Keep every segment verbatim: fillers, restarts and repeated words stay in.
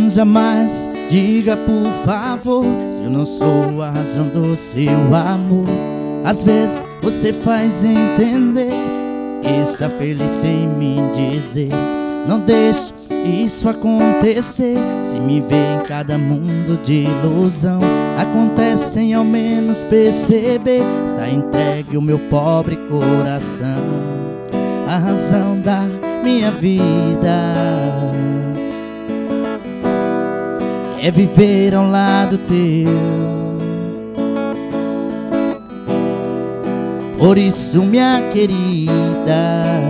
Jamais diga por favor se eu não sou a razão do seu amor. Às vezes você faz entender que está feliz sem me dizer. Não deixe isso acontecer. Se me vê em cada mundo de ilusão, acontece sem ao menos perceber. Está entregue o meu pobre coração, a razão da minha vida é viver ao lado teu. Por isso, minha querida,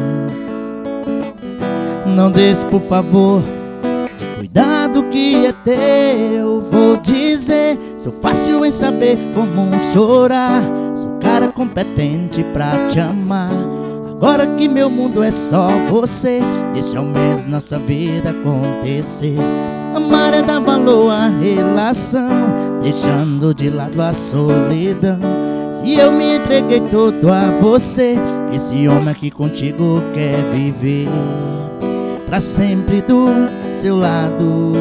não deixe, por favor, de cuidar do que é teu. Vou dizer, sou fácil em saber como chorar, sou cara competente pra te amar. Agora que meu mundo é só você, deixa ao menos nossa vida acontecer. Amar é dar valor à relação, deixando de lado a solidão. Se eu me entreguei todo a você, esse homem aqui contigo quer viver pra sempre do seu lado,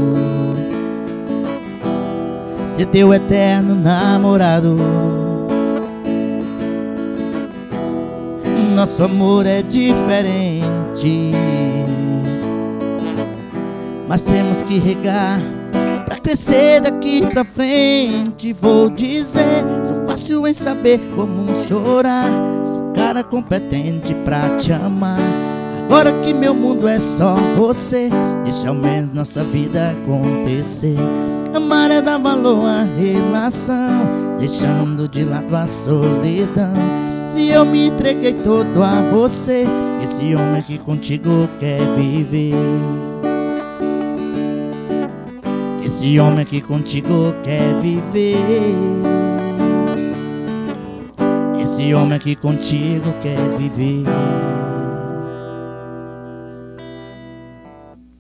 ser teu eterno namorado. Nosso amor é diferente, mas temos que regar pra crescer daqui pra frente. Vou dizer, sou fácil em saber como chorar, sou cara competente pra te amar. Agora que meu mundo é só você, deixa ao menos nossa vida acontecer. Amar é dar valor à relação, deixando de lado a solidão. Se eu me entreguei todo a você, esse homem aqui contigo quer viver. Esse homem aqui contigo quer viver. Esse homem aqui contigo quer viver.